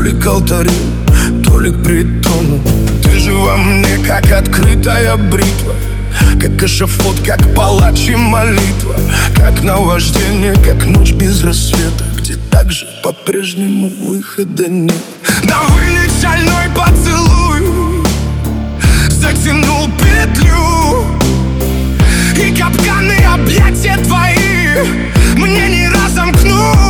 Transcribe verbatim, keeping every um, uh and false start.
ли к алтарю, то ли к притону. Ты же во мне, как открытая бритва, как эшафот, как палач и молитва, как наваждение, как ночь без рассвета, где также по-прежнему выхода нет. Да вылет шальной поцелуй, затянул петлю, и капканы объятия твои мне не разомкнуть.